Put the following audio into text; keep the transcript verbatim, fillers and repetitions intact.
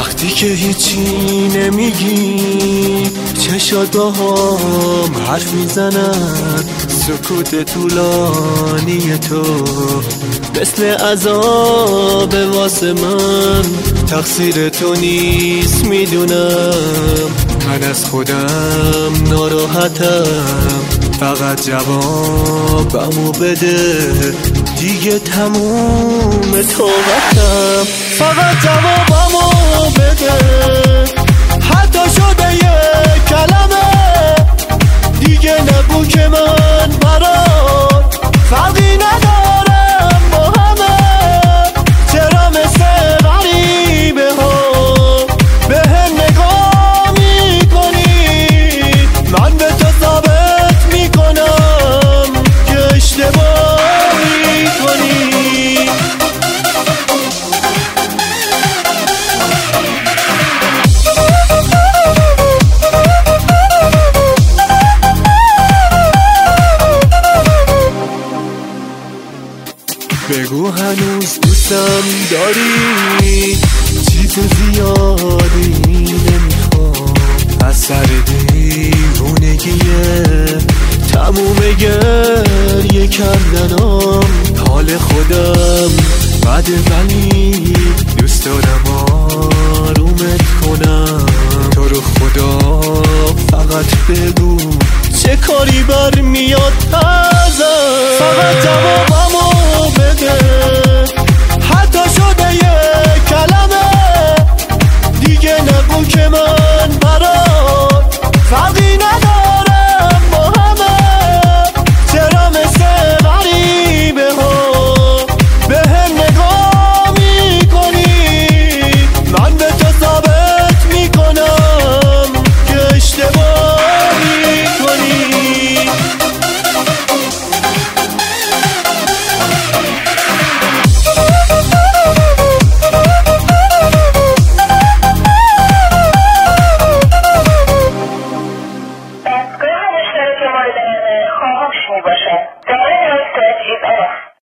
وقتی که هیچی نمیگی چشات با هم حرف میزنن، سکوت طولانی تو مثل عذاب واسه من. تقصیر تو نیست میدونم، من از خودم ناراحتم، فقط جوابمو بده دیگه تموم توبتم. فقط جوابمو بده، حتی شده یه کلمه دیگه نگو که من برات فرقی ندارم با همه. چرا مثل غریبه ها به هم نگاه میکنی؟ من به تو ثابت میکنم که اشتباه میکنی. بگو هنوز دوستم داری، چیز زیادی نمیخوام، از سر دیوونگیه تموم گریه کردنم. حال خودم بده ولی